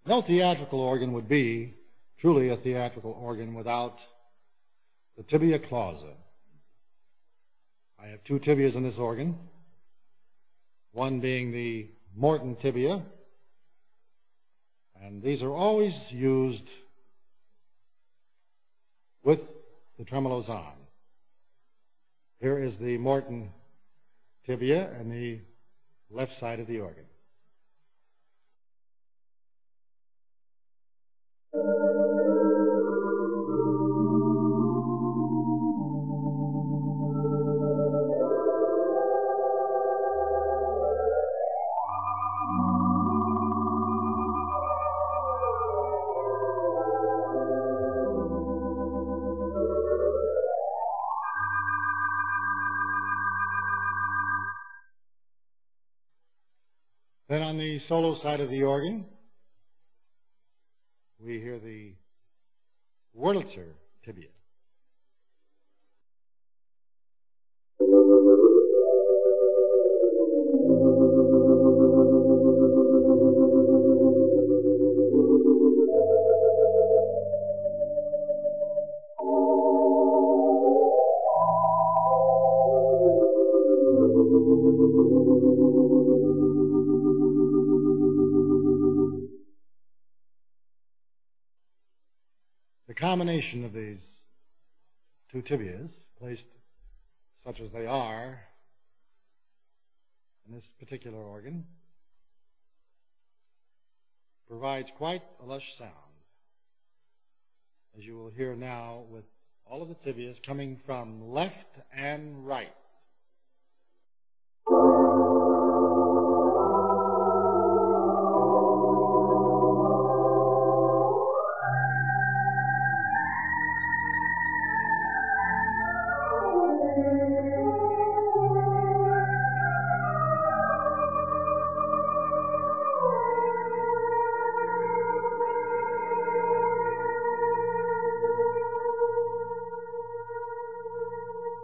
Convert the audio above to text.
No theatrical organ would be truly a theatrical organ without the tibia clausa. I have two tibias in this organ, one being the Morton tibia, and these are always used with the tremolos on. Here is the Morton tibia and the left side of the organ. Then on the solo side of the organ, we hear the Wurlitzer tibia. The combination of these two tibias, placed such as they are in this particular organ, provides quite a lush sound, as you will hear now with all of the tibias coming from left and right.